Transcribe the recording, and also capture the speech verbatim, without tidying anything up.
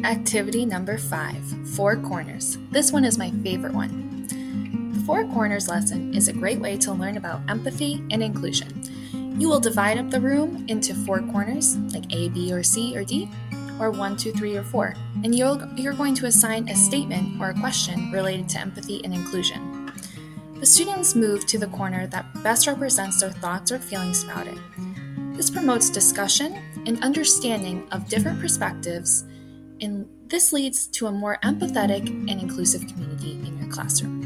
Activity number five, Four Corners. This one is my favorite one. The Four Corners lesson is a great way to learn about empathy and inclusion. You will divide up the room into four corners, like A, B, or C, or D, or one, two, three, or four, and you're, you're going to assign a statement or a question related to empathy and inclusion. The students move to the corner that best represents their thoughts or feelings about it. This promotes discussion and understanding of different perspectives, and this leads to a more empathetic and inclusive community in your classroom.